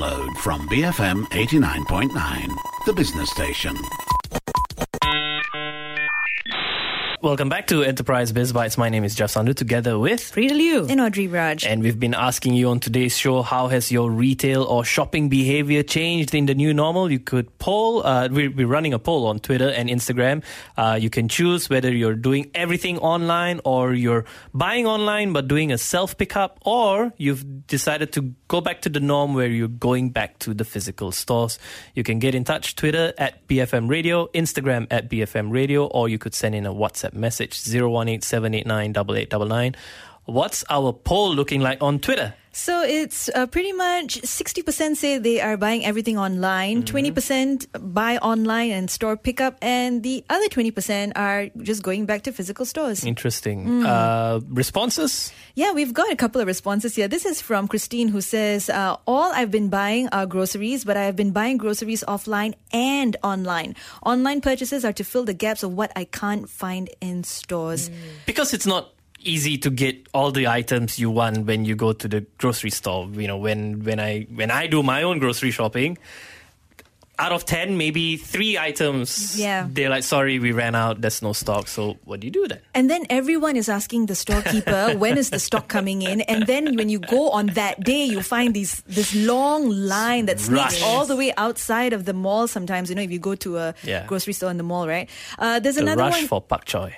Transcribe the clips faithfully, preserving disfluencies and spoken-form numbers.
download from B F M eighty-nine point nine, the business station. Welcome back to Enterprise Biz Bites. My name is Jeff Sandhu, together with Frida Liu and Audrey Raj. And we've been asking you on today's show, how has your retail or shopping behavior changed in the new normal? You could poll. Uh, we're, we're running a poll on Twitter and Instagram. Uh, you can choose whether you're doing everything online, or you're buying online but doing a self-pickup, or you've decided to go back to the norm where you're going back to the physical stores. You can get in touch, Twitter at B F M Radio, Instagram at B F M Radio, or you could send in a WhatsApp message zero one eight seven eight nine eight eight nine nine. What's our poll looking like on Twitter? So it's uh, pretty much sixty percent say they are buying everything online, mm-hmm. twenty percent buy online and store pickup, and the other twenty percent are just going back to physical stores. Interesting. Mm. Uh, responses? Yeah, we've got a couple of responses here. This is from Christine, who says, uh, all I've been buying are groceries, but I have been buying groceries offline and online. Online purchases are to fill the gaps of what I can't find in stores. Mm. Because it's not easy to get all the items you want when you go to the grocery store. You know, when when I when I do my own grocery shopping, out of ten, maybe three items, yeah. they're like, sorry, we ran out, there's no stock. So what do you do then? And then everyone is asking the storekeeper, when is the stock coming in? And then when you go on that day, you find these this long line that sneaks Rush. all the way outside of the mall sometimes. You know, if you go to a yeah. grocery store in the mall, right? Uh, there's the another rush one. for pak choy.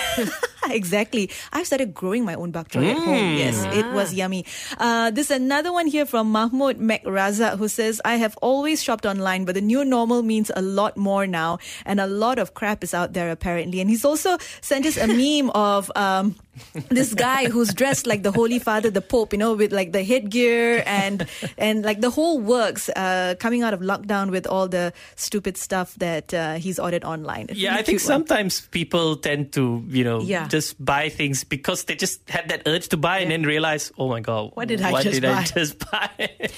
Exactly. I've started growing my own bak choy mm. at home. Yes, it was yummy. Uh, there's another one here from Mahmoud Makraza, who says, I have always shopped online, but the new normal means a lot more now, and a lot of crap is out there apparently. And he's also sent us a meme of um, this guy who's dressed like the Holy Father, the Pope, you know, with like the headgear and and like the whole works, uh, coming out of lockdown with all the stupid stuff that uh, he's ordered online. It's yeah, really I think one. sometimes people tend to, you know, yeah. just buy things because they just had that urge to buy, yeah. and then realize, oh my God, what did I what just did buy? I just buy?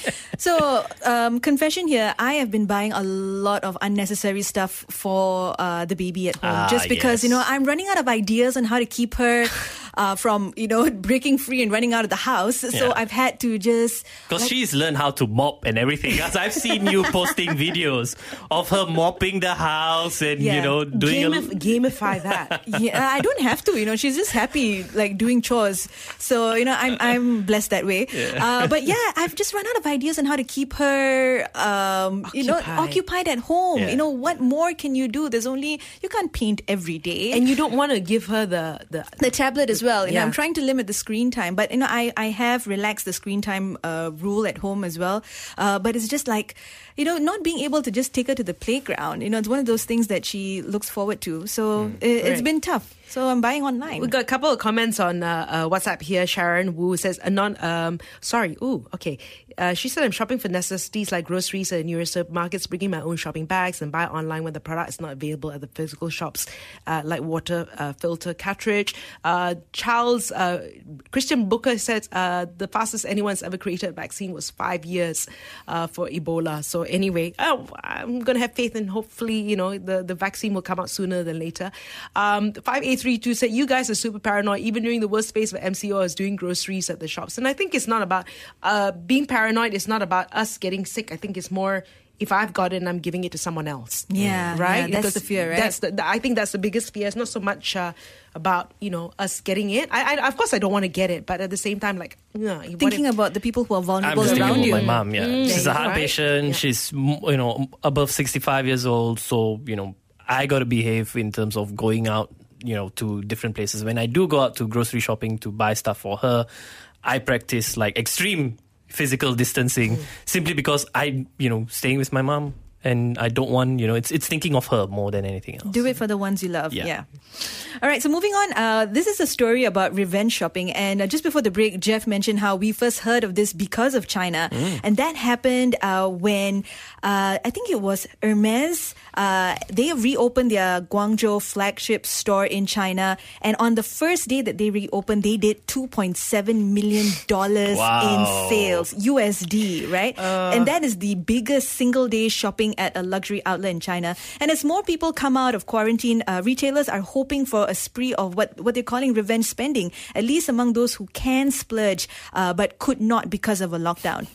So, um, confession here, I have been buying a lot of unnecessary stuff for uh, the baby at home. Ah, just because, yes. you know, I'm running out of ideas on how to keep her uh, from, you know, breaking free and running out of the house. So Yeah. I've had to just... Because like, she's learned how to mop and everything. As I've seen you posting videos of her mopping the house and, Yeah. you know, doing Gamif- a... gamify that. yeah, I don't have to, you know, she's just happy, like, doing chores. So, you know, I'm I'm blessed that way. Yeah. Uh, but yeah, I've just run out of ideas on how to keep her, um, you know, Occupied. occupied at home. Yeah. You know, what more can you do? There's only, you can't paint every day. And you don't want to give her the... the the tablet as well. You know, Yeah. I'm trying to limit the screen time, but you know, I, I have relaxed the screen time uh, rule at home as well. Uh, but it's just like, you know, not being able to just take her to the playground. You know, it's one of those things that she looks forward to. So Mm. it, it's Right. been tough. So I'm buying online. We got a couple of comments on uh, uh, WhatsApp here. Sharon Wu says, Anon, um, sorry, ooh, okay. Uh, she said, I'm shopping for necessities like groceries at nearest supermarkets, bringing my own shopping bags and buy online when the product is not available at the physical shops, uh, like water uh, filter cartridge. Uh, Charles, uh, Christian Booker says, uh, the fastest anyone's ever created a vaccine was five years uh, for Ebola. So anyway, oh, I'm going to have faith and hopefully, you know, the, the vaccine will come out sooner than later. Um, five eight three two said, you guys are super paranoid. Even during the worst phase of M C O, I was doing groceries at the shops. And I think it's not about uh, being paranoid. It's not about us getting sick. I think it's more, if I've got it and I'm giving it to someone else. Yeah, Right? yeah, that's Because the fear, right? That's the, the, I think that's the biggest fear. It's not so much uh, about, you know, us getting it. I, I, of course, I don't want to get it. But at the same time, like, yeah, what Thinking if- about the people who are I'm vulnerable just thinking around about you. my mom, yeah. Mm. She's a Yeah, heart right. patient. Yeah. She's, you know, above sixty-five years old. So, you know, I got to behave in terms of going out, you know, to different places. When I do go out to grocery shopping to buy stuff for her, I practice like extreme physical distancing mm. simply because I, you know, staying with my mom. And I don't want, you know, it's it's thinking of her more than anything else. Do it for the ones you love. Yeah. Yeah. All right. So moving on. Uh, this is a story about revenge shopping. And uh, just before the break, Jeff mentioned how we first heard of this because of China. Mm. And that happened uh, when uh, I think it was Hermes. Uh, they reopened their Guangzhou flagship store in China. And on the first day that they reopened, they did two point seven million dollars Wow. in sales, U S D, right? Uh. And that is the biggest single day shopping at a luxury outlet in China. And as more people come out of quarantine, uh, retailers are hoping for a spree of what, what they're calling revenge spending, at least among those who can splurge uh, but could not because of a lockdown.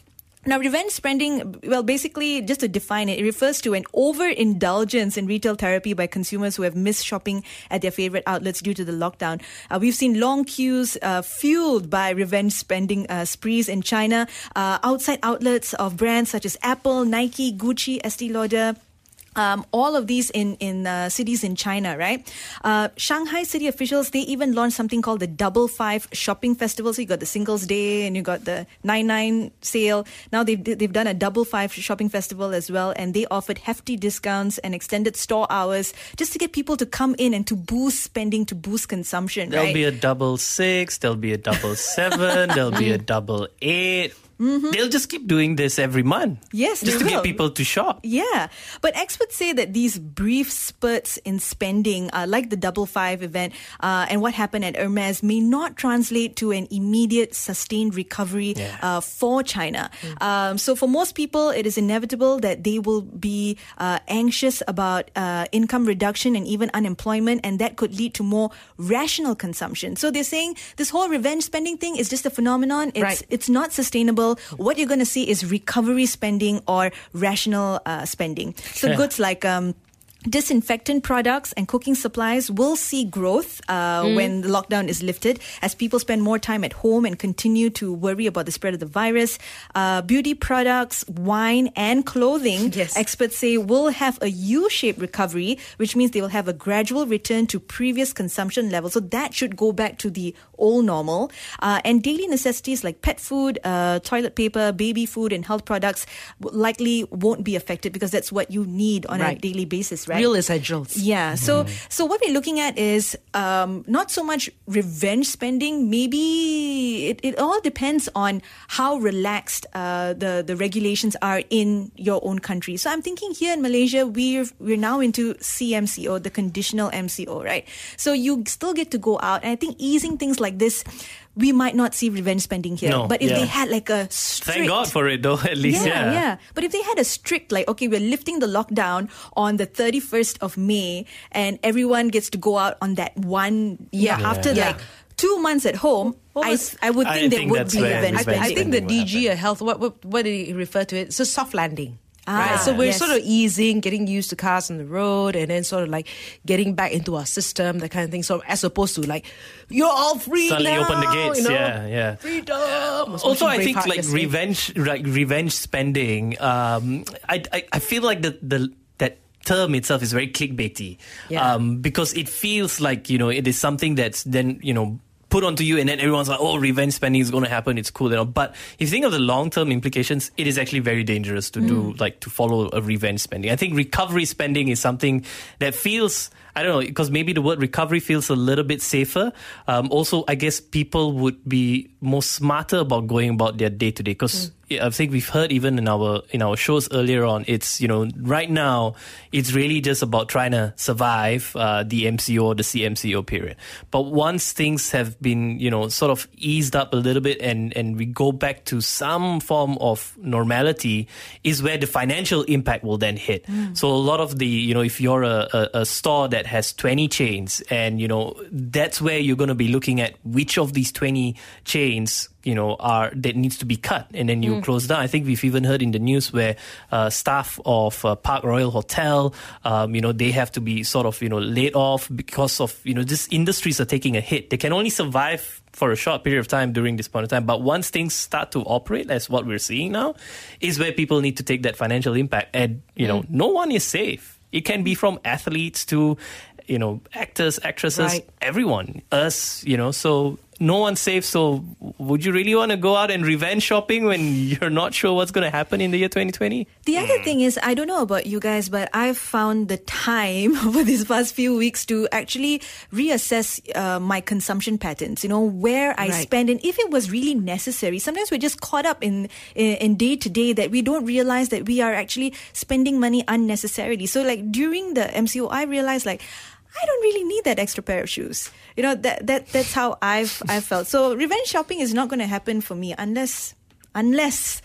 Now, revenge spending, well, basically, just to define it, it refers to an overindulgence in retail therapy by consumers who have missed shopping at their favorite outlets due to the lockdown. Uh, we've seen long queues uh, fueled by revenge spending uh, sprees in China, uh, outside outlets of brands such as Apple, Nike, Gucci, Estee Lauder. Um, all of these in, in uh, cities in China, right? Uh, Shanghai city officials, they even launched something called the Double Five Shopping Festival. So you got the Singles Day and you got the nine nine sale. Now they've, they've done a Double Five Shopping Festival as well. And they offered hefty discounts and extended store hours just to get people to come in and to boost spending, to boost consumption, There'll right? be a double six, there'll be a double seven, there'll be a double eight. Mm-hmm. They'll just keep doing this every month. Yes, just they to get will. people to shop. Yeah, but experts say that these brief spurts in spending, uh, like the Double Five event uh, and what happened at Hermes, may not translate to an immediate, sustained recovery Yeah. uh, for China. Mm. Um, so for most people, it is inevitable that they will be uh, anxious about uh, income reduction and even unemployment, and that could lead to more rational consumption. So they're saying this whole revenge spending thing is just a phenomenon. It's, Right. it's not sustainable. What you're going to see is recovery spending or rational uh, spending. So Yeah. goods like um, disinfectant products and cooking supplies will see growth uh, Mm. when the lockdown is lifted as people spend more time at home and continue to worry about the spread of the virus. Uh, beauty products, wine and clothing, Yes. experts say, will have a U-shaped recovery, which means they will have a gradual return to previous consumption levels. So that should go back to the old normal. Uh, and daily necessities like pet food, uh, toilet paper, baby food and health products w- likely won't be affected because that's what you need on a Right. daily basis, right? Real essentials. Yeah. So, so what we're looking at is um, not so much revenge spending. Maybe it, it all depends on how relaxed uh, the the regulations are in your own country. So I'm thinking here in Malaysia, we're we're now into C M C O, the conditional M C O, right? So you still get to go out, and I think easing things like this, we might not see revenge spending here. No, but if yeah. they had like a strict, Thank God for it, though, at least. yeah, Yeah. yeah. But if they had a strict, like, okay, we're lifting the lockdown on the thirty-first of May and everyone gets to go out on that one, yeah, Yeah. after Yeah. like two months at home, I, was- I would I think there think would that's be where revenge I, revenge I spending. think the spending will D G uh, Health, what, what what did he refer to it? It's a soft landing. Ah, Right, so we're yes. sort of easing, getting used to cars on the road, and then sort of like getting back into our system, that kind of thing. So as opposed to like, you're all free Suddenly now, open the gates. you know? Yeah, yeah. Freedom. I was Also, I watching think Braveheart like yesterday. revenge, like revenge spending. Um, I, I I feel like the the that term itself is very clickbaity. Yeah. Um, because it feels like, you know, it is something that's then, you know, put onto you, and then everyone's like, oh, revenge spending is going to happen, it's cool, you know. But if you think of the long-term implications, it is actually very dangerous to do, like, to follow a revenge spending. I think recovery spending is something that feels, I don't know, because maybe the word recovery feels a little bit safer. Um, also, I guess people would be more smarter about going about their day-to-day, because I think we've heard even in our in our shows earlier on, it's, you know, right now, it's really just about trying to survive uh, the M C O or the C M C O period. But once things have been, you know, sort of eased up a little bit and, and we go back to some form of normality, is where the financial impact will then hit. Mm. So a lot of the, you know, if you're a, a, a store that has twenty chains, and, you know, that's where you're going to be looking at which of these twenty chains, you know, are that needs to be cut, and then you mm. close down. I think we've even heard in the news where uh, staff of uh, Park Royal Hotel, um, you know, they have to be sort of, you know, laid off because of, you know, just industries are taking a hit. They can only survive for a short period of time during this point of time. But once things start to operate, as what we're seeing now, is where people need to take that financial impact. And, you mm. know, no one is safe. It can be from athletes to, you know, actors, actresses, Right. everyone, us, you know, so no one's safe. So would you really want to go out and revenge shopping when you're not sure what's going to happen in the year twenty twenty? The other thing is, I don't know about you guys, but I've found the time over these past few weeks to actually reassess uh, my consumption patterns, you know, where I Right. spend and if it was really necessary. Sometimes we're just caught up in, in, in day to day that we don't realize that we are actually spending money unnecessarily. So like during the M C O, I realized like, I don't really need that extra pair of shoes. You know, that that that's how I've I've felt. So revenge shopping is not going to happen for me unless unless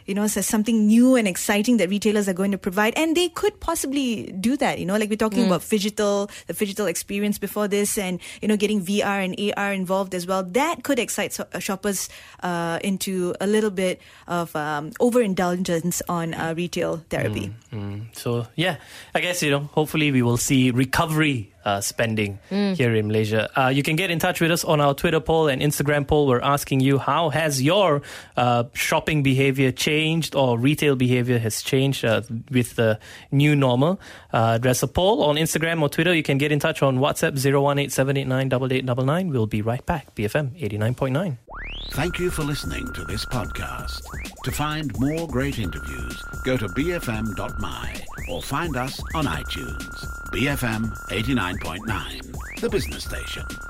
you know, so something new and exciting that retailers are going to provide. And they could possibly do that, you know, like we're talking mm. about phygital, the phygital experience before this, and, you know, getting V R and A R involved as well. That could excite so- shoppers uh, into a little bit of um, overindulgence on uh, retail therapy. Mm, mm. So, yeah, I guess, you know, hopefully we will see recovery Uh, spending mm. here in Malaysia. Uh, you can get in touch with us on our Twitter poll and Instagram poll. We're asking you, how has your uh, shopping behavior changed, or retail behavior has changed uh, with the new normal? Uh, address a poll on Instagram or Twitter. You can get in touch on WhatsApp zero one eight seven eight nine eight eight nine nine. We'll be right back. B F M eighty-nine point nine. Thank you for listening to this podcast. To find more great interviews, go to b f m dot m y or find us on iTunes. B F M eighty-nine point nine, the business station.